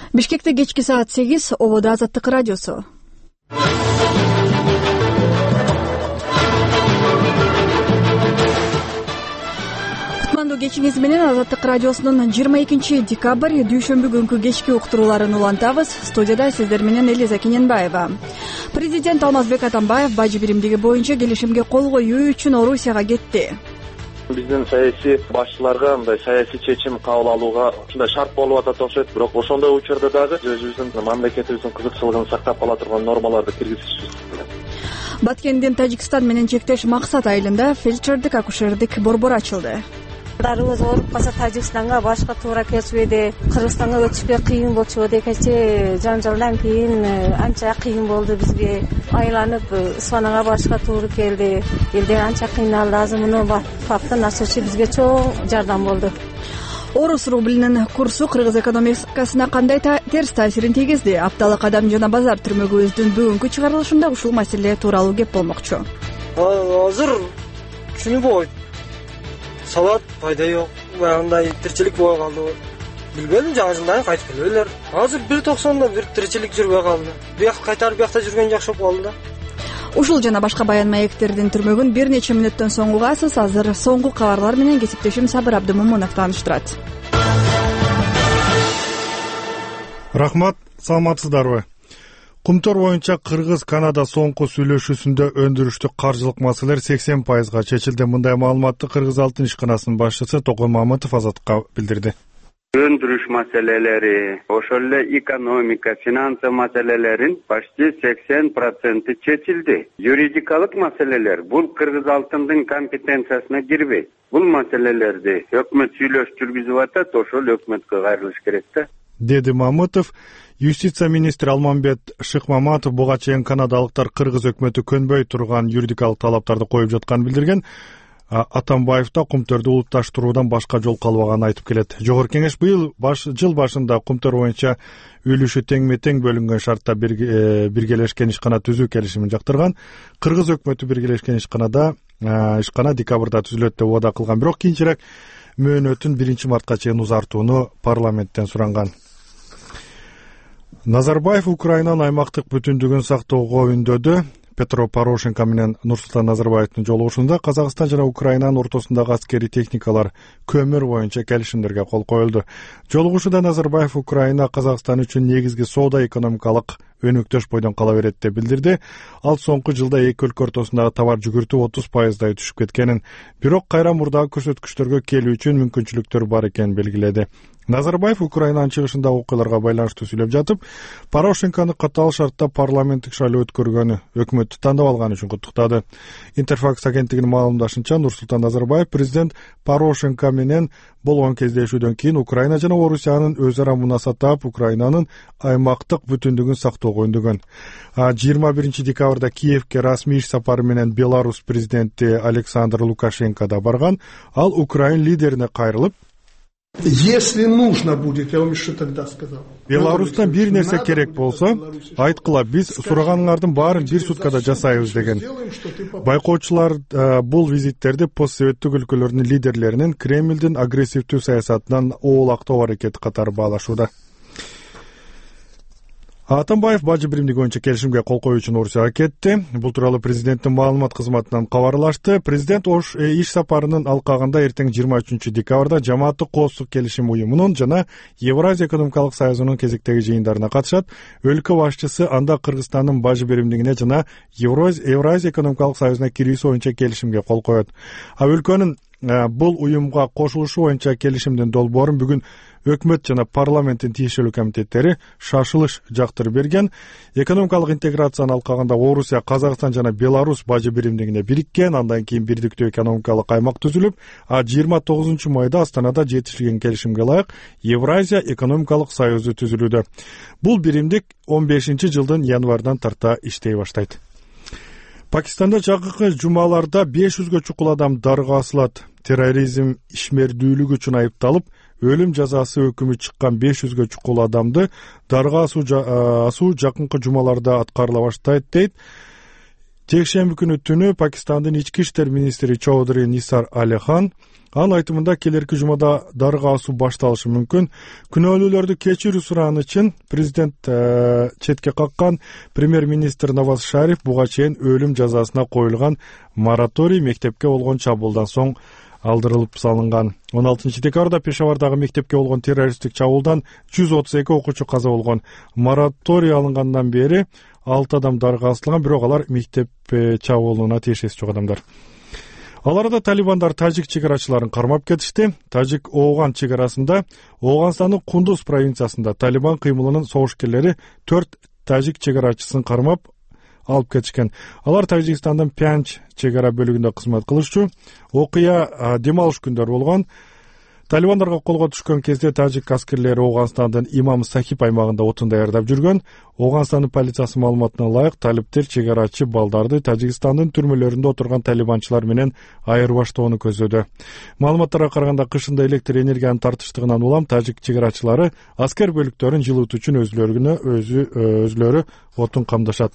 Бишкекте кечки саат 8 обода Азаттык радиосу. Кутмандуу кечиңиз менен Азаттык радиосунун 22 декабрь дүйшөмбү күнкү кечки уктурууларын улантабыз. Студияда сиздер менен Элиза Кененбаева. Президент Алмазбек Атамбаев бажы биримдиги боюнча келишимге кол коюу үчүн Орусияга кетти. Биздин саясий башчыларга мындай саясий чечим кабыл алууга ушундай шарт болуп атат окшойт. Бирок ошондой учурда дагы өзүбүздүн мамлекетибиздин кызыкчылыгын сактап кала турган нормаларды киргизишибиз керек. Баткендин Тажикстан менен чектеш Максат айылында фельдшердик-акушердик борбор ачылды. Дарыбыз ооруп калса Тажикстанга башка туура келбеди, Кыргызстанга өтүшкө кыйын болчу деп кечээ жанжалдан кийин анча кыйын болду бизге. Айланып Исфанага барышка туура келди. Элдер анча кыйналды. Азыр муну фактын ачышы бизге чоң жардам болду. Орус рублинин курсу кыргыз экономикасына кандай терс таасирин тийгизди? Апталык Адам жана базар түрмөгүбүздүн бүгүнкү чыгарылышында ушул маселе тууралуу кеп болмокчу. Азыр түшүнбөйт. Сабат пайда жок. Андай тирчилик боло калды. Билбедим, жаңы жылдан кайтып келбейлер. Азыр 1.90да бир тирчилик жүрбөй калды. Бияк кайтарып биякта жүргөн жакшы болуп калды да. Ушул жана башка баян маектердин түрмөгүн бир нече мүнөттөн соң угасыз. Азыр соңку кабарлар менен кесиптешим Сабыр Абдымомунов тааныштырат. Рахмат, саламатсыздарбы? Кумтор боюнча Кыргыз-Канада соңку сүйлөшүүсүндө өндүрүштүк каржылык маселелер 80%га чечилди. Мындай маалыматты Кыргыз Алтын ишканасынын башчысы Токой Мамытов Азаттыкка билдирди. Өндүрүш маселелери, ошол эле экономика, финансы маселелерин почти 80% чечилди. Юридикалык маселелер бул Кыргыз Алтындын компетенциясына кирбейт. Бул маселелерди өкмөт сүйлөштүргүзүп атат, ошол өкмөткө кайрылыш керек да, деди Мамытов. Юстиция министри Алмамбет Шыкмаматов буга чейин канадалыктар Кыргыз өкмөтү көнбөй турган юридикалык талаптарды коюп жатканын билдирген. Атамбаев да Кумтөрдү улутташтыруудан башка жол калбаганын айтып келет. Жогорку кеңеш быйыл жыл башында Кумтөр боюнча үлүшү теңме-тең бөлүнгөн шартта биргелешкен ишкана түзүү келишимин жактырган. Кыргыз өкмөтү биргелешкен ишкана декабрда түзүлөт деп убада кылган, бирок кийинчерээк мөөнөтүн 1-мартка чейин узартууну парламенттен суранган. Назарбаев Украинанын аймактык бүтүндүгүн сактоого үндөдү. Петро Порошенко менен Нурсултан Назарбаевдин жолугушунда Казакстан жана Украинанын ортосундагы аскерий техникалар көмүр боюнча келишимдерге кол коюлду. Жолугушууда Назарбаев Украина Казакстан үчүн негизги соода экономикалык өнөктөш бойдон кала берет деп билдирди. Ал соңку жылда эки өлкө ортосундагы товар жүгүртүү 30%дай түшүп кеткенин, бирок кайра мурдагы көрсөткүчтөргө келүү үчүн мүмкүнчүлүктөр бар экенин белгиледи. Назарбаев Украинанын чыгышындагы окуяларга байланыштуу сүйлөп жатып, Порошенкону катаал шартта парламенттик шайлоо өткөргөнү, өкмөттү тандап алганы үчүн куттуктады. Интерфакс агенттигинин маалымдашынча, Нурсултан Назарбаев президент Порошенко менен болгон кездешүүдөн кийин Украина жана Орусиянын өз ара мунасаттап Украинанын аймактык бүтүндүгүн сактоого үндөгөн. 21 декабрда Киевке расмий иш сапары менен Беларусь президенти Александр Лукашенко да барган. Ал Украин лидерине кайрылып, если нужно будет, я вам еще тогда сказал. Беларустан бир нерсе керек болсо, айткыла, биз сураганыңардын баарын бир суткада жасайбыз деген. Байкоочулар бул визиттерди постсоветтик өлкөлөрдүн лидерлеринин Кремлдин агрессивдүү саясатынан оолактоо аракети катары баалашууда. Атамбаев бажы биримдиги боюнча келишимге кол коюу үчүн Орусияга кетти. Бул тууралуу президенттин маалымат кызматынан кабарлашты. Президент иш сапарынын алкагында эртең 23 декабрда жамааттык коопсуздук келишим уюмунун жана Евразия экономикалык союзунун кезектеги жыйындарына катышат. Өлкө башчысы анда Кыргызстандын бажы биримдигине жана Евразия экономикалык союзуна кирүүсү боюнча келишимге кол коет. Өлкөнүн бул уюмга кошулушу боюнча келишимдин долбоорун бүгүн өкмөт жана парламенттин тиешелүү комитеттери шашылыш жактырып берген. Экономикалык интеграциянын алкагында Орусия, Казакстан жана Беларусь бажы биримдигине бириккен. Андан кийин бирдиктүү экономикалык аймак түзүлүп, 29 майда Астанада жетишилген келишимге ылайык Евразия экономикалык союзу түзүлүүдө. Бул биримдик 15-жылдын январынан тарта иштей баштайт. Пакистанда жакынкы жумаларда 500гө чукул адам дарга асылат. Терроризм ишмердүүлүгү үчүн айыпталып, өлүм жазасы өкүмү чыккан 500гө чукул адамды дарга асуу жакынкы жумаларда аткарыла баштайт дейт. Жекшемби күнү түнү Пакистандын ички иштер министри Чоудри Нисар Алихан анын айтымында келерки жумада дарыга асуу башталышы мүмкүн. Күнөөлүүлөрдү кечирүү сурааны үчүн президент четке каккан. Премьер-министр Наваз Шариф буга чейин өлүм жазасына коюлган мораторий мектепке болгон чабуулдан соң алдырылып салынган. 16 декабрда Пешавардагы мектепке болгон террористтик чабуулдан 132 окуучу каза болгон. Мораторий алынгандан бери 6 адам дарыга асылган, бирок алар мектеп чабуулуна тиешеси жок адамдар. Аларда талибандар тажик чегарачыларын кармап кетишти. Тажик-Ооган чегарасында Ооганстандын Кундуз провинциясында талибан кыймылынын согушкерлери 4 тажик чегарачысын кармап алып кетишкен. Алар Тажикстандын Пянч чегара бөлүгүндө кызмат кылышчу. Окуя дем алыш күндөр болгон. Талибандарга колго түшкөн кезде тажик аскерлери Ооганстандын Имам Сахиб аймагында отун даярдап жүргөн. Ооганстандын полициясы маалыматына ылайык талиптер чегарачы балдарды Тажикстандын түрмөлөрүндө отурган талибанчылар менен айырбаштоону көздөдү. Маалыматтарга караганда кышында электр энергиянын тартыштыгынан улам тажик чегарачылары аскер бөлүктөрүн жылытуу үчүн өзүлөрү отун камдашат.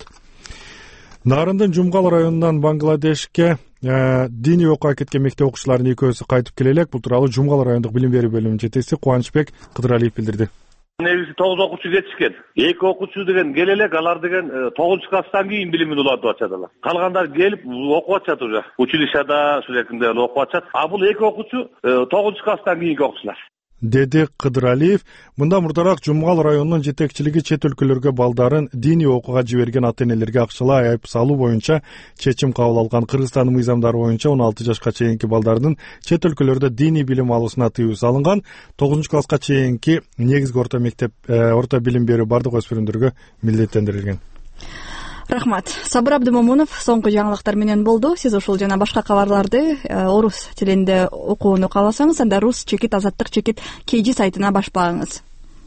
Нарындын Жумгал районунан Бангладешке диний окууга кеткен мектеп окуучуларынын экөөсү кайтып келе элек. Бул тууралуу Жумгал райондук билим берүү бөлүмүнүн жетекчиси Кубанычбек Кыдыралиев билдирди. Негизи 9 окуучу кетишкен. 2 окуучу деген келе элек, алар деген 9 класстан кийин билимин улантып атышат алар. Калгандар келип окуп атышат уже. Училищада шулердинде окуп атышат. А бул 2 окуучу 9 класстан кийинки окуучулар. Деди Кыдыралиев. Мында мурдараак Жумгал районунун жетекчилиги чет өлкөлөргө балдарын диний окууга жиберген ата-энелерге акчалай айып салуу боюнча чечим кабыл алган. Кыргызстандын мыйзамдары боюнча 16 жашка чейинки балдардын чет өлкөлөрдө диний билим алуусуна тыюу салынган. 9 класска чейинки негизги орто мектеп орто билим берүү бардык өспүрүмдөргө милдеттендирилген. Рахмат. Сабыр Абдымомунов соңку жаңылыктар менен болду. Сиз ушул жана башка кабарларды орус тилинде окууну кааласаңыз, анда rus-azаттык-kg сайтына башпаңыз.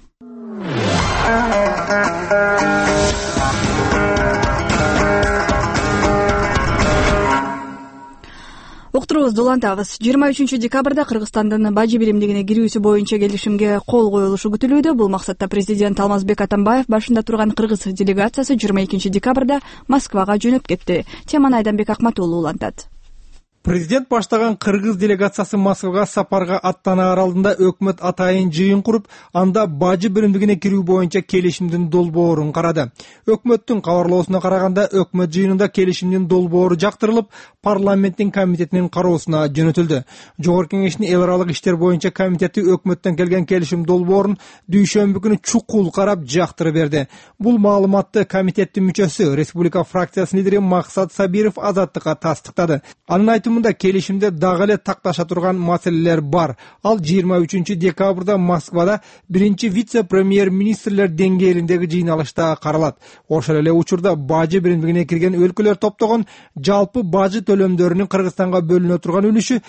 Уктуруубузду улантабыз. 23 декабрда Кыргызстандын бажы биримдигине кирүүсү боюнча келишимге кол коюлушу күтүлүүдө. Бул максатта президент Алмазбек Атамбаев башында турган кыргыз делегациясы 22 декабрда Москвага жөнөп кетти. Теманы Айданбек Акматуулу улантат. Президент баштаган кыргыз делегациясы Москвага сапарга аттанаар алдында өкмөт атайын жыйын куруп, анда бажы биримдигине кирүү боюнча келишимдин долбоорун карады. Өкмөттүн кабарлоосуна караганда, өкмөт жыйынында келишимдин долбоору жактырылып, парламенттин комитетинин кароосуна жөнөтүлдү. Жогорку кеңештин эл аралык иштер боюнча комитети өкмөттөн келген келишим долбоорун дүйшөмбү күнү чукул карап жактырып берди. Бул маалыматты комитеттин мүчөсү, Республика фракциясынын лидери Максат Сабиров Азаттыкка тастыктады. Анын айтымында келишимде дагы эле такташа турган маселелер бар. Ал 23 декабрда Москвада биринчи вице-премьер-министрлер деңгээлиндеги жыйналышта каралат. Ошол эле учурда бажы биримдигине кирген өлкөлөр топтогон жалпы бажы төлөмдөрүнүн Кыргызстанга бөлүнө турган үлүшү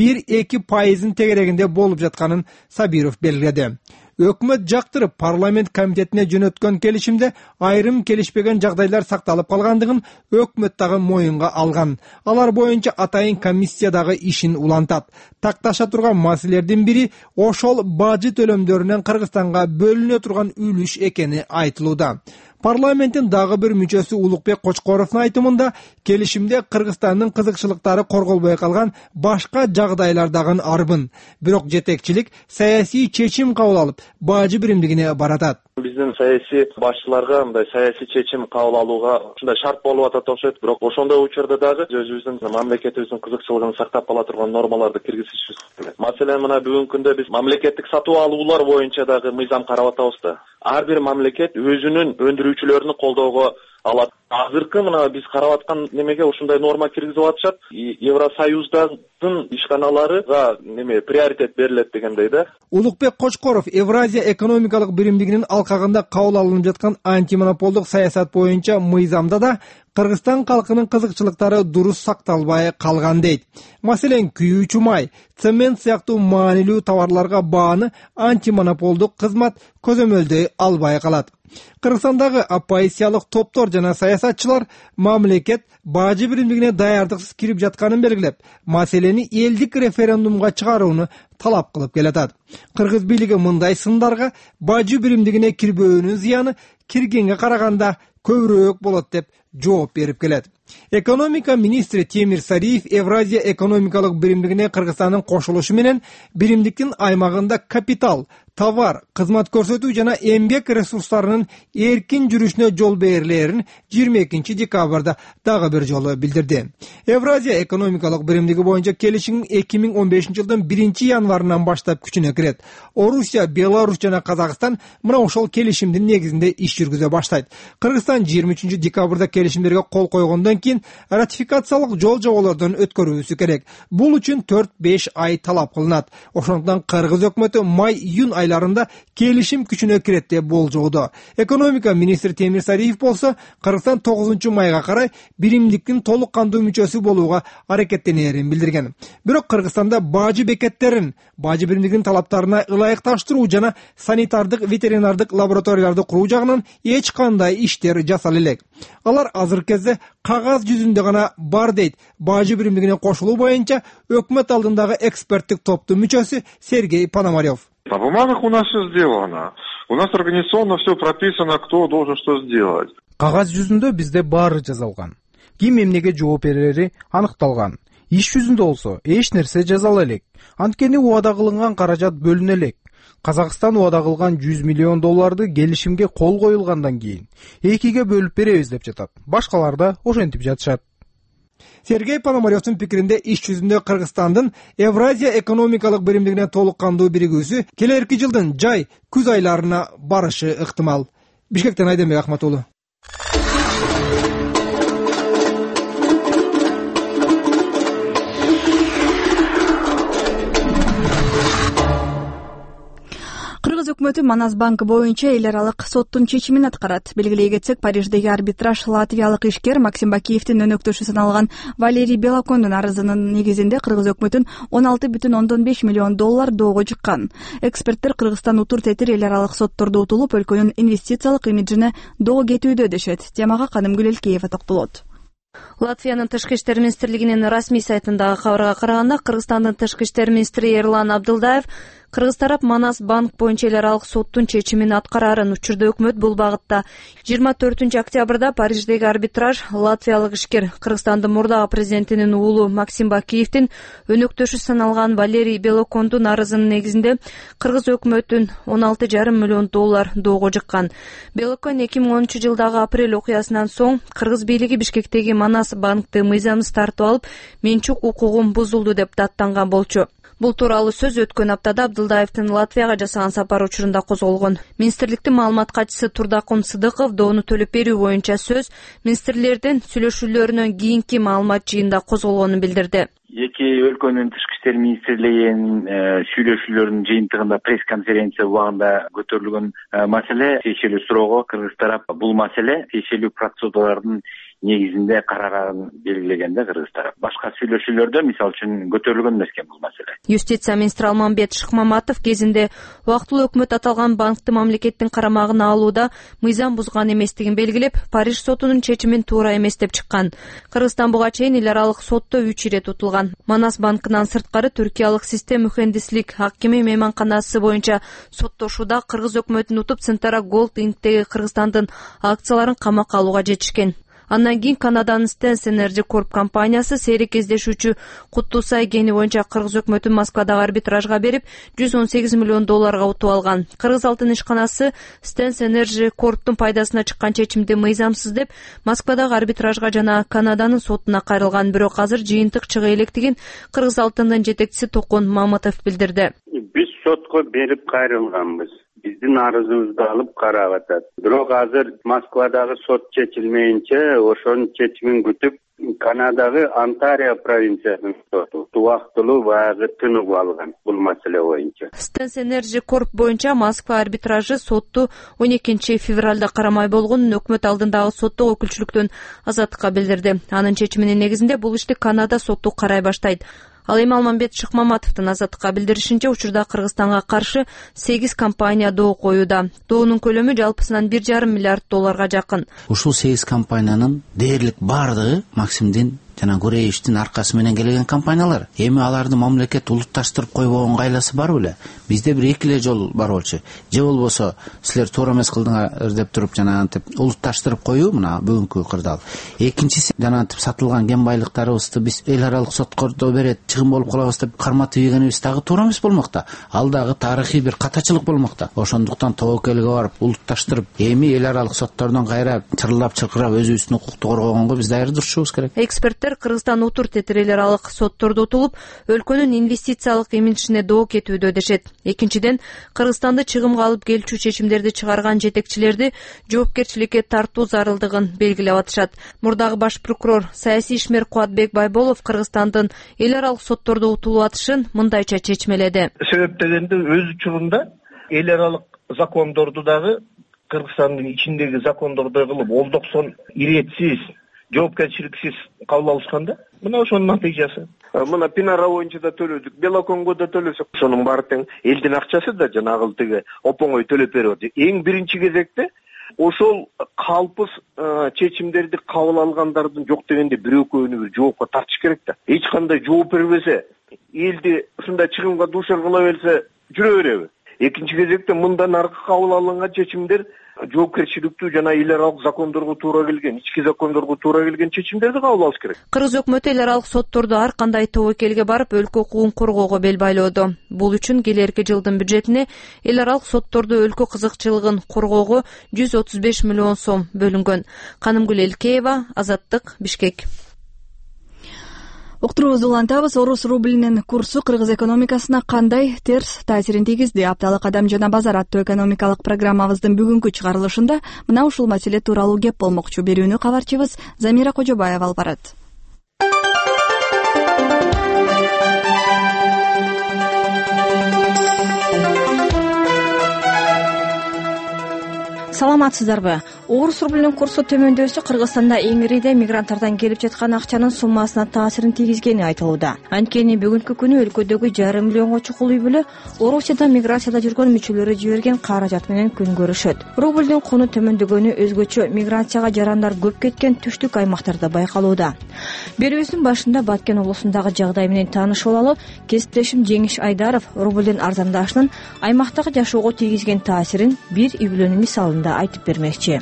1-2% тегерегинде болуп жатканын Сабиров белгиледи. Өкмөт жактырып парламент комитетине жөнөткөн келишимде айрым келишпеген жагдайлар сакталып калгандыгын өкмөт дагы моюнга алган. Алар боюнча атайын комиссия дагы ишин улантат. Такташа турган маселелердин бири ошол бажы төлөмдөрүнөн Кыргызстанга бөлүнө турган үлүш экени айтылууда. Парламенттин дагы бир мүчөсү Улукбек Кочкоровдун айтымында келишимде Кыргызстандын кызыкчылыктары корголбой калган башка жагдайлар дагы арбын. Бирок жетекчилик саясий чечим кабыл алып, бажы биримдигине баратат. Биздин саясий башчыларга мындай саясий чечим кабыл алууга ушундай шарт болуп атат окшойт. Бирок ошондой учурда дагы өзүбүздүн мамлекетибиздин кызыкчылыгын сактап кала турган нормаларды киргизишибиз керек. Маселен мына бүгүнкү күндө биз мамлекеттик сатып алуулар боюнча дагы мыйзам карап атабыз да. Ар бир мамлекет өзүнүн өндүрүүчүлөрүн колдоого алат. Азыркы мына биз карап аткан немеге ушундай норма киргизип атышат. Евросоюздун ишканаларга приоритет берилет дегендей да. Улукбек Кочкоров Евразия экономикалык биримдигинин алкагында кабыл алынып жаткан антимонополдук саясат боюнча мыйзамда да Кыргызстан калкынын кызыкчылыктары дурус сакталбай калган дейт. Маселен, күйүүчү май, цемент сыяктуу маанилүү товарларга бааны антимонополдук кызмат көзөмөлдөй албай калат. Кыргызстандагы оппозициялык топтор жана саясатчылар мамлекет бажы биримдигине даярдыксыз кирип жатканын белгилеп, маселени элдик референдумга чыгарууну талап кылып келатат. Кыргыз бийлиги мындай сындарга бажы биримдигине кирбөөнүн зыяны киргенге караганда көбүрөөк болот деп жооп берип келет. Экономика министри Темир Сариев Евразия экономикалык биримдигине Кыргызстандын кошулушу менен биримдиктин аймагында капитал, товар, кызмат көрсөтүү жана эмгек ресурстарынын эркин жүрүшүнө жол берилерин 22 декабрда дагы бир жолу билдирди. Евразия экономикалык биримдиги боюнча келишим 2015 жылдын 1 январынан баштап күчүнө кирет. Орусия, Беларусь жана Казакстан мына ошол келишимдин негизинде иш жүргүзө баштайт. Кыргызстан 23 декабрда келишимдерге кол койгондон кийин ратификациялык жол жоболордон өткөрүүсү керек. Бул үчүн 4-5 ай талап кылынат. Ошондуктан Кыргыз өкмөтү май-июнь айларында келишим күчүнө кирет деп болжоодо. Экономика министри Темир Сариев болсо Кыргызстан 9 майга карай биримдиктин толук кандуу мүчөсү болууга аракеттенерин билдирген. Бирок Кыргызстанда бажы бекеттерин, бажы биримдигинин талаптарына ылайыкташтыруу жана санитардык ветеринардык лабораторияларды куруу жагынан эч кандай иштер жасала элек. Алар азыркы кезде кагаз жүзүндө гана бар дейт бажы биримдигине кошулуу боюнча өкмөт алдындагы эксперттик топтун мүчөсү Сергей Пономарев. На бумагах у нас все сделано. У нас организационно все прописано, кто должен что сделать. Кагаз жүзүндө бизде баары жазалган. Ким эмнеге жооп берери аныкталган. Иш жүзүндө болсо эч нерсе жазала элек. Анткени убада кылынган каражат бөлүнө элек. Казакстан убада кылган $100 миллион келишимге кол коюлгандан кийин экиге бөлүп беребиз деп жатат. Башкалар да ошентип жатышат. Сергей Пономаревдин пикиринде иш жүзүндө Кыргызстандын Евразия экономикалык биримдигине толук кандуу биригүүсү келерки жылдын жай, күз айларына барышы ыктымал. Бишкектен Айденбек Ахматулу. Кыргыз өкмөтү Манас банкы боюнча эл аралык соттун чечимин аткарат. Белгилей кетсек, Париждеги арбитраж латвиялык ишкер Максим Бакиевдин өнөктөшү саналган Валерий Белокондун арызынын негизинде Кыргыз өкмөтүн $16,5 миллион доого жыккан. Эксперттер Кыргызстан утур тетир эл аралык соттордо утулуп, өлкөнүн инвестициялык имиджине доо кетүүдө дешет. Темага Канымгүл Элкеева токтолот. Латвиянын тышкы иштер министрлигинин расмий сайтындагы кабарга караганда, Кыргызстандын тышкы иштер министри Эрлан Абдылдаев Кыргыз тарап Манас банк боюнча эл аралык соттун чечимин аткарарын. Учурда өкмөт бул багытта 24 октябрда Париждеги арбитраж латвиялык ишкер Кыргызстандын мурдагы президентинин уулу Максим Бакиевдин өнөктөшү саналган Валерий Белокондун арызынын негизинде Кыргыз өкмөтүн $16,5 миллион доого жыккан. Белокон 2010 жылдагы апрель окуясынан соң Кыргыз бийлиги Бишкектеги Манас банкты мыйзамсыз тартып алып, менчук укугум бузулду деп даттанган болчу. Бул тууралуу сөз өткөн аптада Абдылдаевдин Латвияга жасаган сапары учурунда козголгон. Министрликтин маалымат катчысы Турдакун Сыдыков доону төлөп берүү боюнча сөз министрлердин сүйлөшүүлөрүнөн кийинки маалымат жыйында козголгонун билдирди. Эки өлкөнүн тышкы иштер министрлигинин сүйлөшүүлөрүнүн жыйынтыгында пресс-конференция убагында көтөрүлгөн маселе тиешелүү суроого Кыргыз тарап бул маселе тиешелүү процедуралардын негизинде карарарын белгилегенде Кыргыз тарап. Башка сүйлөшүүлөрдө мисалы үчүн көтөрүлгөн эмес экен бул маселе. Юстиция министри Алмамбет Шыкмаматов кезинде убактылуу өкмөт аталган банкты мамлекеттин карамагына алууда мыйзам бузган эместигин белгилеп, Париж сотунун чечимин туура эмес деп чыккан. Кыргызстан буга чейин эл аралык сотто 3 ирет утулган. Манас банкынан сырткары түркиялык систем мухендислик Хакими мейманканасы боюнча соттошууда Кыргыз өкмөтүн утуп Центара Голд Инктеги Кыргызстандын акцияларын камакка алууга жетишкен. Андан кийин Канаданын Stens Energy Corp компаниясы серик кездешүүчү Куттусай кени боюнча Кыргыз өкмөтүн Москвадагы арбитражга берип, $118 миллион утуп алган. Кыргыз алтын ишканасы Stens Energy Corp'тун пайдасына чыккан чечимди мыйзамсыз деп Москвадагы арбитражга жана Канаданын сотуна кайрылган. Бирок азыр жыйынтык чыга электигин Кыргыз алтындын жетекчиси Токун Мамытов билдирди. Биз сотко берип кайрылганбыз. Биздин арызыбызды алып карап атат. Бирок азыр Москвадагы сот чечилмейинче ошонун чечимин күтүп Канадагы Онтарио провинциясынын соту убактылуу баягы тыныгып алган бул маселе боюнча. Stens Energy Corp боюнча Москва арбитражы сотту 12 февралда карамай болгонун өкмөт алдындагы соттук өкүлчүлүктөн азаттыкка билдирди. Анын чечиминин негизинде бул ишти Канада соту карай баштайт. Ал эми Алмамбет Шыкмаматовдун азаттыкка билдиришинче, учурда Кыргызстанга каршы 8 компания доо коюуда. Доонун көлөмү жалпысынан $1,5 миллиард жакын. Ушул 8 компаниянын дээрлик бардыгы Максимдин жана Гуреевичтин аркасы менен келген компаниялар. Эми аларды мамлекет улутташтырып койбогонго айласы бар беле? Бизде бир эки эле жол бар болчу. Же болбосо силер туура эмес кылдыңар деп туруп жанагынтип улутташтырып коюу мына бүгүнкү кырдаал. Экинчиси жанагынтип сатылган кен байлыктарыбызды биз эл аралык соткордо берет, чыгым болуп калабыз деп карматып ийгенибиз дагы туура эмес болмокта. Ал дагы тарыхый бир катачылык болмокта. Ошондуктан тобокелге барып улутташтырып, эми эл аралык соттордон кайра чырлап чыркырап өзүбүздүн укукту коргогонго биз даярдашыбыз керек. Эксперттер Кыргызстан утур тетирел аралык соттордо утулуп, өлкөнүн инвестициялык имиджине доо кетүүдө дешет. Экинчиден, Кыргызстанды чыгымга алып келчү чечимдерди чыгарган жетекчилерди жоопкерчиликке тартуу зарылдыгын белгилеп атышат. Мурдагы баш прокурор саясий ишмер Кубатбек Байболов Кыргызстандын эл аралык соттордо утулуп атышын мындайча чечмеледи. Себеп дегенде өз учурунда эл аралык закондорду дагы Кыргызстандын ичиндеги закондордой кылып олдоксон иретсиз, жоопкерчиликсиз кабыл алышканда, мына ошонун натыйжасы. Мына Пинара боюнча да төлөдүк, Белоконго да төлөсөк, ошонун баары тең элдин акчасы да жанагы тиги опоңой төлөп берип атат. Эң биринчи кезекте ошол калпыз чечимдерди кабыл алгандардын жок дегенде бирөө-экөөнү бир жоопко тартыш керек да. Эч кандай жооп бербесе, элди ушундай чыгымга дуушар кыла берсе, жүрө береби? Экинчи кезекте мындан аркы кабыл алынган чечимдер жоопкерчиликтүү жана эл аралык закондорго туура келген, ички закондорго туура келген чечимдерди кабыл алыш керек. Кыргыз өкмөтү эл аралык соттордо ар кандай тобокелге барып өлкө укугун коргоого бел байлоодо. Бул үчүн келерки жылдын бюджетине эл аралык соттордо өлкө кызыкчылыгын коргоого 135 миллион сом бөлүнгөн. Канымгүл Элкеева, Азаттык, Бишкек. Уктуруубузду улантабыз. Орус рублинин курсу кыргыз экономикасына кандай терс таасирин тийгизди? Апталык кадам жана базар аттуу экономикалык программабыздын бүгүнкү чыгарылышында мына ушул маселе тууралуу кеп болмокчу. Берүүнү кабарчыбыз Замира Кожобаева алып барат. Саламатсыздарбы? Орус рублинин курсу төмөндөсү Кыргызстанда эңириде мигранттардан келип жаткан акчанын суммасына таасирин тийгизгени айтылууда. Анткени бүгүнкү күнү өлкөдөгү 1,5 миллионго чукул үй бүлө Орусиядан миграцияда жүргөн мүчөлөрү жиберген каражат менен күн көрүшөт. Рублдин куну төмөндөгөнү өзгөчө миграцияга жарандар көп кеткен түштүк аймактарда байкалууда. Берүүбүздүн башында Баткен облусундагы жагдай менен таанышып алалы кесиптешим Жеңиш Айдаров рублдин арзандашынын аймактагы жашоого тийгизген таасирин бир үй бүлөнүн мисалында айтып бермекчи.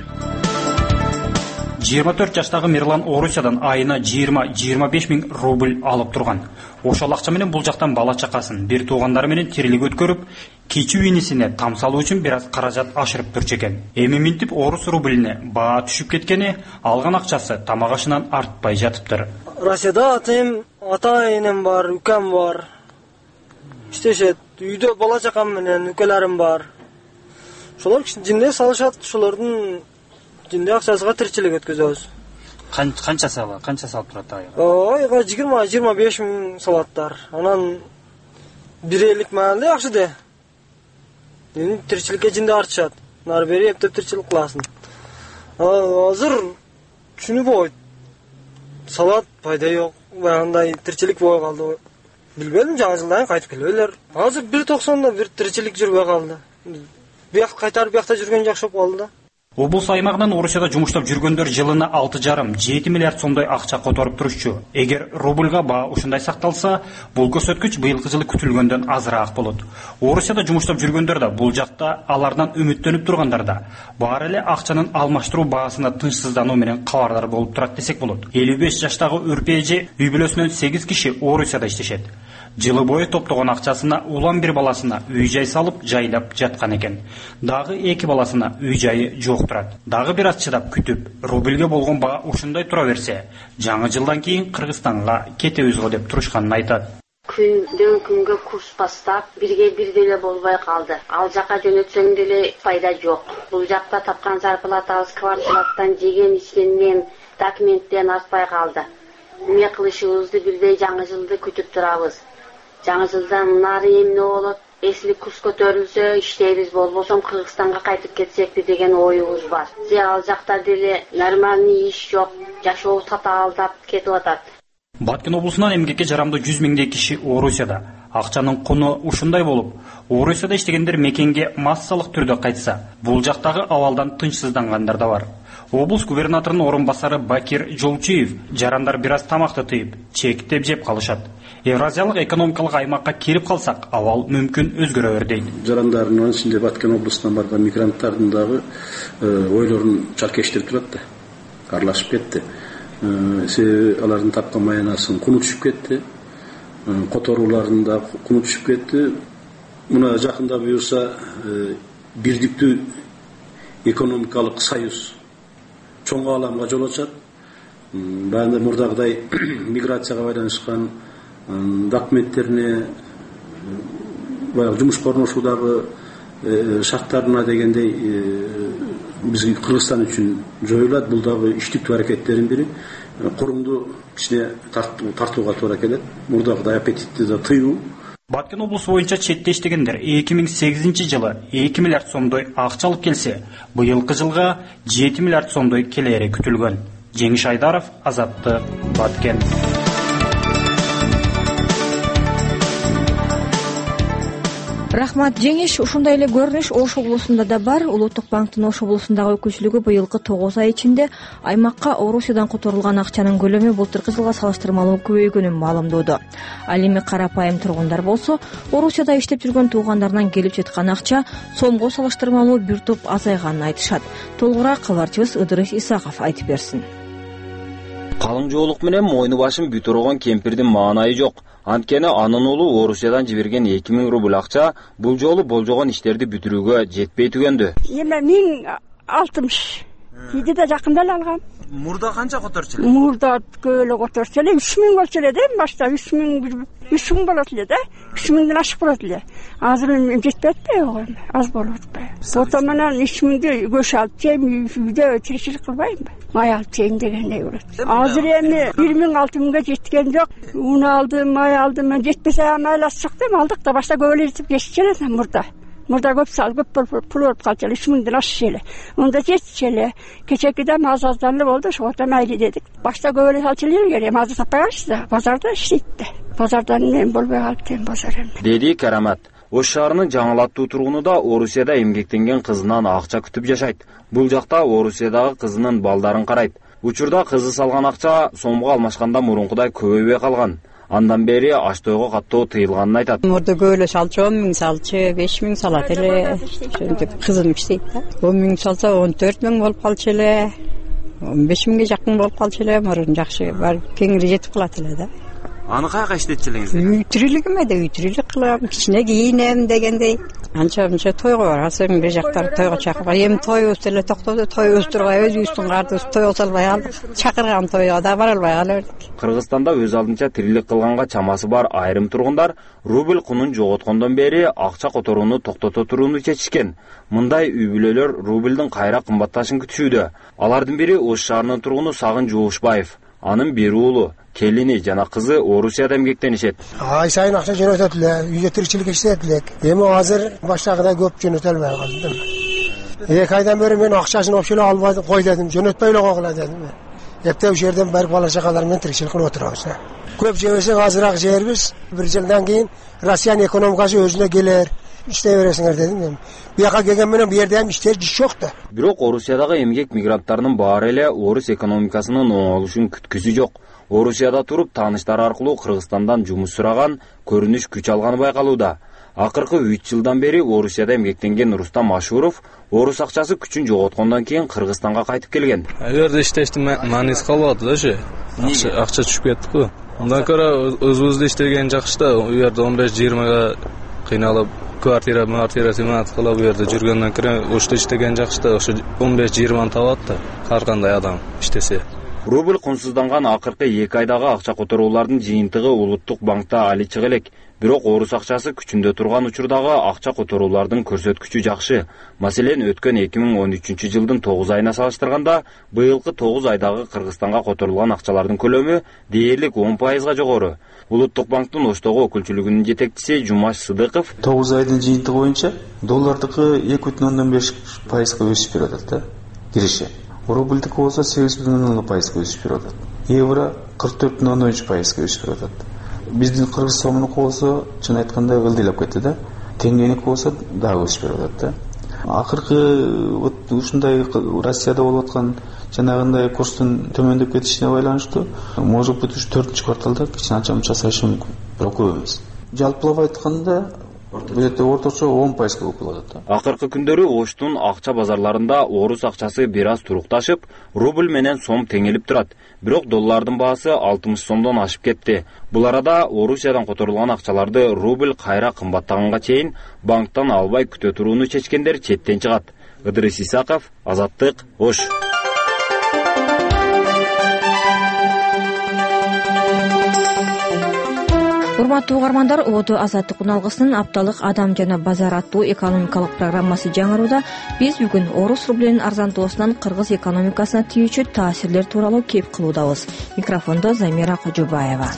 24 жаштагы Мирлан Орусиядан айына 20-25 миң рубль алып турган. Ошол акча менен бул жактан бала чакасын, бир туугандары менен тирилик өткөрүп, кечүү инисине тамсалуу үчүн бир аз каражат ашырып турчу экен. Эми минтип орус рублине баа түшүп кеткени, алган акчасы тамак ашынан артпай жатыптыр. Россияда атайым, ата-энем бар, үкем бар. Иштешет, үйдө бала чакам менен үкелерим бар. Ошолор жинде салышат, ошолордун жинде акчасыга тиричилик өткөзөбүз. Канча салып турат айга? Айга 20-25 миң салаттар. Анан бир элик маалда жакшы де. Эми тиричиликке жинде артышат. Нары бери эптеп тиричилик кыласың. Азыр түшүнбөйт. Салат пайда жок. Баягындай тиричилик болбой калды. Билбедим, жаңы жылдан кайтып келебилер. Азыр 1.90да бир тиричилик жүрбөй калды. Бияк кайтарып биякта жүргөн жакшы болуп калды да. Облус аймагынан Орусияда жумуштап жүргөндөр жылына 6,5-7 миллиард сомдой акча которуп турушчу. Эгер рубльга баа ушундай сакталса, бул көрсөткүч быйылкы жылы күтүлгөндөн азыраак болот. Орусияда жумуштап жүргөндөр да бул жакта алардан үмүттөнүп тургандар да баары эле акчанын алмаштыруу баасына тынчсыздануу менен кабардар болуп турат десек болот. 55 жаштагы Үрпе эже үй бүлөсүнөн 8 киши Орусияда иштешет. Жылы бою топтогон акчасына улам бир баласына үй-жай салып жайлап жаткан экен. Дагы 2 баласына үй-жайы жок турат. Дагы бир аз чыдап күтүп, рубльге болгон баа ушундай тура берсе, жаңы жылдан кийин Кыргызстанга кетебиз го деп турушканын айтат. Күндөн күнгө курс бастап, бирге бир деле болбой калды. Ал жака жөнөтсөң деле пайда жок. Бул жакта тапкан зарплатабыз квартплаттан жеген ичкенден, документтен артпай калды. Эмне кылышыбызды билбей жаңы жылды күтүп турабыз. Жаңы жылдан нары эмне болот? Эслик курс көтөрүлсө иштейбиз, болбосо Кыргызстанга кайтып кетсекпи деген оюбуз бар. Ал жакта деле нормальный иш жок, жашоо татаалдап кетип атат. Баткен облусунан эмгекке жарамдуу 100 миңдей киши Орусияда. Акчанын куну ушундай болуп, Орусияда иштегендер мекенге массалык түрдө кайтса, бул жактагы абалдан тынчсыздангандар да бар. Облус губернаторунун орун басары Бакир Жолчиев жарандар бир аз тамакты тыйып, чектеп жеп калышат. Евразиялык экономикалык аймакка кирип калсак, абал мүмкүн өзгөрөр дейт. Жарандардын ичинде Баткен облусунан барган мигранттардын дагы ойлорун чаркештирип турат да. Аралашып кетти. Себеби алардын тапкан маянасын куну түшүп кетти. Которууларын да куну түшүп кетти. Мына жакында буюрса бирдиктүү экономикалык союз чоң ааламга жол ачат. Баягы мурдагыдай миграцияга байланышкан документтерине баягы жумушка орношуудагы шарттарына дегендей бизге Кыргызстан үчүн жоюлат. Бул дагы иштиктүү аракеттердин бири. Курумду кичине тартууга туура келет. Мурдагыдай аппетитти да тыюу. Баткен облусу боюнча четте иштегендер 2008 жылы 2 миллиард сомдой акча алып келсе, быйылкы жылга 7 миллиард сомдой келери күтүлгөн. Жеңиш Айдаров, Азаттык, Баткен. Рахмат Жеңиш. Ушундай эле көрүнүш Ош облусунда да бар. Улуттук банктын Ош облусундагы өкүлчүлүгү быйылкы 9 ай ичинде аймакка Орусиядан которулган акчанын көлөмү былтыркы жылга салыштырмалуу көбөйгөнүн маалымдоодо. Ал эми карапайым тургундар болсо, Орусияда иштеп жүргөн туугандарынан келип жаткан акча сомго салыштырмалуу бир топ азайганын айтышат. Толугураак кабарчыбыз Ыдырыс Исаков айтып берсин. Калың жоолук менен мойну башын бүтөргөн кемпирдин маанайы жок. Анткени анын уулу Орусиядан жиберген 2000 рубль акча бул жолу болжогон иштерди бүтүрүүгө жетпей түгөндү. Эми 1060 кийде да жакында эле алгам. Мурда канча которчу эле? Мурда көөлө которчу эле 3000 болчу эле да, башта 3000 болот эле да. 3000ден ашык болот эле. Азыр эми жетпей атпайбы? Аз болуп атпайбы? Ото менен 3000ди көш алып жейм, үйдө тиричилик кылбаймбы? Май алып жейм дегендей болот. Азыр эми 1000-6000га жеткен жок. Un алдым, май алдым. Мен жетпесе майлас чыктым, алдык да башта көп эле жетип кеччи эле мурда. Мурда көп пул болуп калчу эле, 3000ден ашчу эле. Онда жетчү эле. Кечекиде аздан эле болду, ошого майли дедик. Башта көп эле салчу эле керек, азыр таппай калышты да. Базарда иштейт да. Базардан мен болбой калыптым базар эми. Деди Карамат. Ош шаарынын жаңылаттуу тургуну да Орусияда эмгектенген кызынан акча күтүп жашайт. Бул жакта Орусиядагы кызынын балдарын карайт. Учурда кызы салган акча сомго алмашканда мурункудай көбөйбөй калган. Андан бери аш-тойго каттоо тыйылганын айтат. Мурда көөлө салчу 10 000 салчу, 5 000 салат эле. Ошентип кызым иштейт да. 10 000 салса 14 000 болуп калчу эле. 15 000ге жакын болуп калчу эле. Мурун жакшы бар кеңири жетип калат эле да. Аны кайга иштетчү элеңиз? Үй тирилигиме да үй тирилик кылам, кичине кийинем дегендей. Анча-мынча тойго барасың, бир жактан тойго чакырган. Эми тойубуз эле токтоду, тойубуз турбай өзүбүздүн кардыбыз той болсо албай калдык. Чакырган тойго да бара албай калдык. Кыргызстанда өз алдынча тирилик кылганга чамасы бар айрым тургундар рубль кунун жоготкондон бери акча которууну токтото турууну чечишкен. Мындай үй бүлөлөр рубльдин кайра кымбатташын күтүшүүдө. Алардын бири Ош шаарынын тургуну Сагын Жуушбаев. Анын бир уулу, келини жана кызы Орусияда эмгектенишет. Ай сайын акча жөнөтөт эле, үйдө тиричилик иштейт элек. Эми азыр баштагыдай көп жөнөтө албай калдым. 2 айдан бери мен акчасын вообще албай кой дедим, жөнөтпөй эле койгула дедим. Эптеп ушул жерден барып бала чакалар менен тиричилик кылып отурабыз. Көп жебесек азыраак жербиз. 1 жылдан кийин Россиянын экономикасы өзүнө келер. иштей бересиңер дедим мен. Бияка келген менен бу жерде ham иштер жиш жок да. Бирок Орусиядагы эмгек мигранттарынын баары эле орус экономикасынын оңолушун күткүсү жок. Орусияда туруп тааныштар аркылуу Кыргызстандан жумуш сураган, көрүнүш күч алганы байкалууда. Акыркы 3 жылдан бери Орусияда эмгектенген Рустам Ашуров орус акчасы күчүн жоготкондон кийин Кыргызстанга кайтып келген. Жерде иштештин мааниси калбады да, акча түшүп кетти го. Андан көрө өзүбүздө иштеген жакшы да, у жерде 15-20га кыйналып квартира темат кылып у жерде жүргөндөн кийин ошто иштеген жакшы да, ошо 15-20 табат да, ар кандай адам иштесе. Рубль кунсузданган акыркы 2 айдагы акча которуулардын жыйынтыгы улуттук банкта али чыга элек. Бирок орус акчасы күчүндө турган учурдагы акча которуулардын көрсөткүчү жакшы. Маселен, өткөн 2013 жылдын 9 айына салыштырганда, быйылкы 9 айдагы Кыргызстанга которулган акчалардын көлөмү дээрлик 10%га жогору. Улуттук банктын Оштогу өкүлчүлүгүнүн жетекчиси Жумаш Сыдыков 9 айдын жыйынтыгы боюнча доллардыкы 2,5%га өсүп берет да, кириши. Рубльдики болсо 8,0%га өсүп берет. Евро 44,3%га өсүп берет. Биздин кыргыз сомунуку болсо, чын айтканда ылдыйлап кетти да. Теңгеники болсо дагы өсүп берет да. Акыркы вот ушундай Россияда болуп аткан жанагындай курстун төмөндөп кетишине байланыштуу может быть ушу 4-ч кварталда кичине анча мынча сайышы мүмкүн, бирок көп эмес. Жалпылап айтканда бул жерде орточо 10% болуп калат. Акыркы күндөрү Оштун акча базарларында орус акчасы бир аз турукташып, рубль менен сом теңелип турат. Бирок доллардын баасы 60 сомдон ашып кетти. Бул арада Орусиядан которулган акчаларды рубль кайра кымбаттаганга чейин банктан албай күтө турууну чечкендер четтен чыгат. Ыдырыс Исаков, Азаттык, Ош. Урматтуу угармандар, Одо Азаттык уналгысынын апталык Адам жана базар аттуу экономикалык программасы жаңырууда биз бүгүн орус рублинин арзандоосунан кыргыз экономикасына тийүүчү таасирлер тууралуу кеп кылуудабыз. Микрофондо Замира Кожобаева.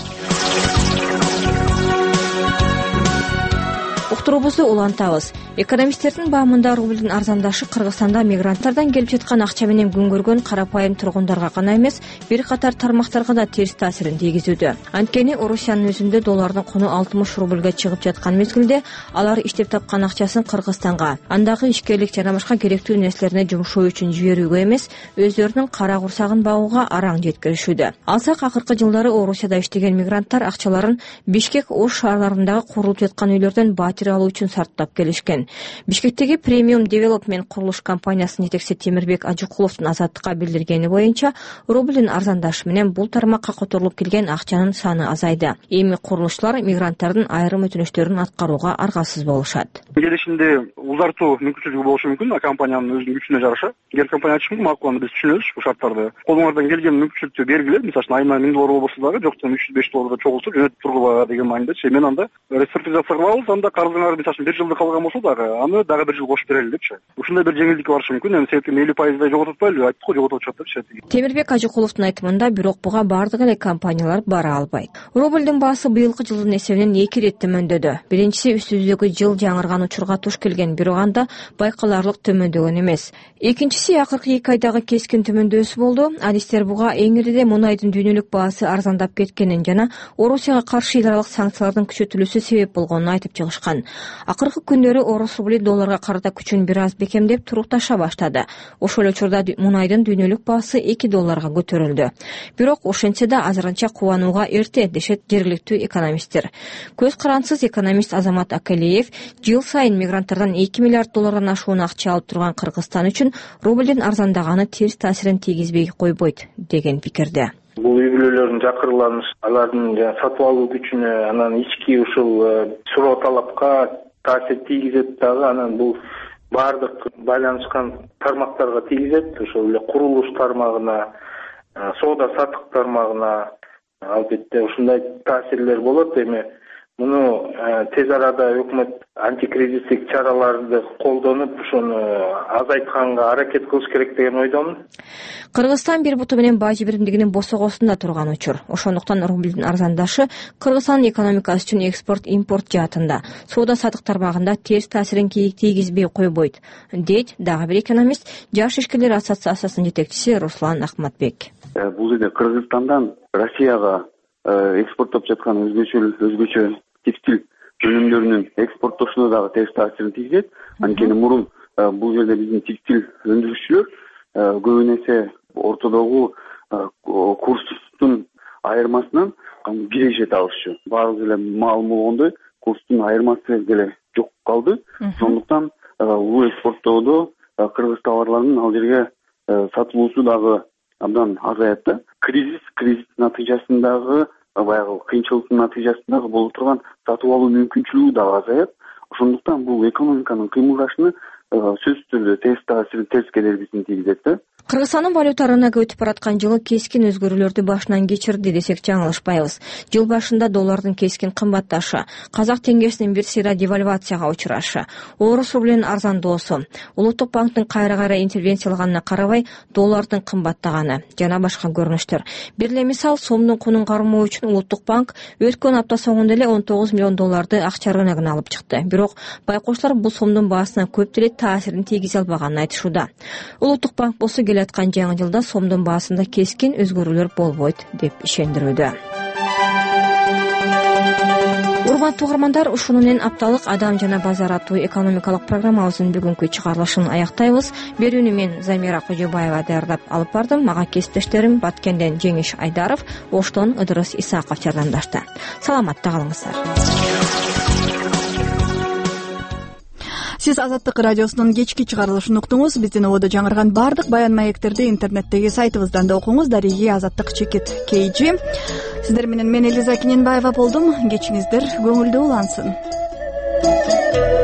Уктуруубузду улантабыз. Экономисттердин баамында рублдин арзандашы Кыргызстанда мигранттардан келип жаткан акча менен күн көргөн карапайым тургундарга гана эмес, бир катар тармактарга да терс таасирин тийгизүүдө. Анткени Орусиянын өзүндө доллардын куну 60 рубльга чыгып жаткан мезгилде алар иштеп тапкан акчасын Кыргызстанга, андагы ишкерлик жана башка керектүү нерселерине жумшоо үчүн жиберүүгө эмес, өздөрүнүн кара курсагын багууга араң жеткиришүүдө. Алсак, акыркы жылдары Орусияда иштеген мигранттар акчаларын Бишкек, Ош шаарларындагы курулуп жаткан үйлөрдөн батир алуу үчүн сарптап келишкен. Бишкектеги Premium Development курулуш компаниясынын жетекчиси Темирбек Ажыкуловдун Азаттыкка билдиргени боюнча, рублдин арзандашы менен бул тармакка которулуп келген акчанын саны азайды. Эми курулуштар мигранттардын айрым өтүнүчтөрүн аткарууга аргасыз болушат. Келишимди узартуу мүмкүнчүлүгү болушу мүмкүн, компаниянын өзүнүн күчүнө жараша. Эгер компания ачыш макул, аны биз түшүнөбүз, бул шарттарды. Колуңардан келген мүмкүнчүлүктү бергиле, мисалы айына $1000 болсо дагы, жоктон $300-500 чогултуп жөнөтүп тургула деген маанидачы. Мен анда реструктуризация кылабыз, анда карызыңар мисалы 1 жылды калган болсо дагы, аны дагы 1 жыл кошуп берели депчи. Ушундай бир жеңилдик барышы мүмкүн. Эми себеби 50% жогототпайлы, айттык го, жоготуп атышат депчи. Темирбек Ажыкуловдун айтымында, бирок буга бардык эле компаниялар бара албайт. Рублдин баасы быйылкы жылдын эсебинен 2 ирет төмөндөдү. Биринчиси үстүбүздөгү жыл жаңырган учурга туш келген, бирок анда байкаларлык төмөндөгөн эмес. Экинчиси акыркы 2 айдагы кескин төмөндөсү болду. Адистер буга эң ириде мунайдын дүйнөлүк баасы арзандап кеткенин жана Орусияга каршы эл аралык санкциялардын күчөтүлүүсү себеп болгонун айтып чыгышкан. Акыркы күндөрү орус рубли долларга карата күчүн бир аз бекемдеп турукташа баштады. Ошол эле учурда мунайдын дүйнөлүк баасы $2 көтөрүлдү. Бирок ошентсе да азырынча кубанууга эрте, дешет жергиликтүү экономисттер. Көз карансыз экономист Азамат Акалиев жыл сайын мигранттардан $2 миллиард ашуун акча алып турган Кыргызстан үчүн рублдин арзандаганы терс таасирин тийгизбей койбойт деген пикирде. Бул үй бүлөлөрдүн жакырланыш, алардын сатып алуу күчүнө, анан ички ушул суроо талапка таасир тийгизет дагы, анан бул баардык байланышкан тармактарга тийгизет, ошол эле курулуш тармагына, соода саттык тармагына, албетте ушундай таасирлер болот. Эми муну тез арада өкмөт антикризистик чараларды колдонуп, ошону азайтканга аракет кылыш керек деген ойдомун. Кыргызстан бир буту менен бажы биримдигинин босогосунда турган учур. Ошондуктан рублдин арзандашы Кыргызстандын экономикасы үчүн экспорт-импорт жаатында, соода саттык тармагында терс таасирин тийгизбей койбойт, дейт дагы бир экономист, Жаш ишкерлер ассоциациясынын жетекчиси Руслан Ахматбек. Бул жерде Кыргызстандан Россияга экспорттоп жаткан өзгөчө текстиль өнүмдөрүнүн экспорттошуна дагы терс таасирин тийгизет. Анткени мурун бул жерде биздин текстиль өндүрүүчүлөр көбүн эсе ортодогу курстун айырмасынан киреше табышчу. Баары эле маалым болгондой, курстун айырмасы деле жок калды. Ошондуктан бул экспорттоодо кыргыз товарларынын ал жерге сатылуусу дагы абдан азаят да. Кризис натыйжасындагы баягы кыйынчылыктын натыйжасындагы болуп турган сатып алуу мүмкүнчүлүгү дагы азаят. Ошондуктан бул экономиканын кыймылдашына сөзсүз түрдө терс таасирин, терс кедергисин тийгизет да. Кыргызстандын валюта рыногу өтүп бараткан жылы кескин өзгөрүүлөрдү башынан кечирди десек жаңылышпайбыз. Жыл башында доллардын кескин кымбатташы, казак теңгесинин бир сыйра девальвацияга учурашы, орус рублинин арзандоосу, Улуттук банктын кайра интервенциялаганына карабай доллардын кымбаттаганы жана башка көрүнүштөр. Бир эле мисал, сомдун кунун кармоо үчүн Улуттук банк өткөн апта соңунда эле $19 миллион акча рыногуна алып чыкты. Бирок байкоочулар бул сомдун баасына көп деле таасирин тийгизе албаганын айтышууда. Улуттук банк болсо аткан жаңы жылда сомдун баасында кескин өзгөрүүлөр болбойт деп ишендирүүдө. урматтуу угармандар, ушуну менен апталык Адам жана базар аттуу экономикалык программабыздын бүгүнкү чыгарылышын аяктайбыз. Берүүнү мен Замира Кожобаева даярдап алып бардым. Мага кесиптештерим Баткенден Жеңиш Айдаров, Оштон Ыдырыс Исаков жардамдашты. Саламатта калыңыздар. Сиз Азаттык радиосунун кечки чыгарылышын уктуңуз. Биздин ободо жаңырган бардык баян маектерди интернеттеги сайтыбыздан да окуңуз. Дареги Азаттык чекит KG. Сиздер менен мен Элиза Кененбаева болдум. Кечиңиздер көңүлдүү улансын.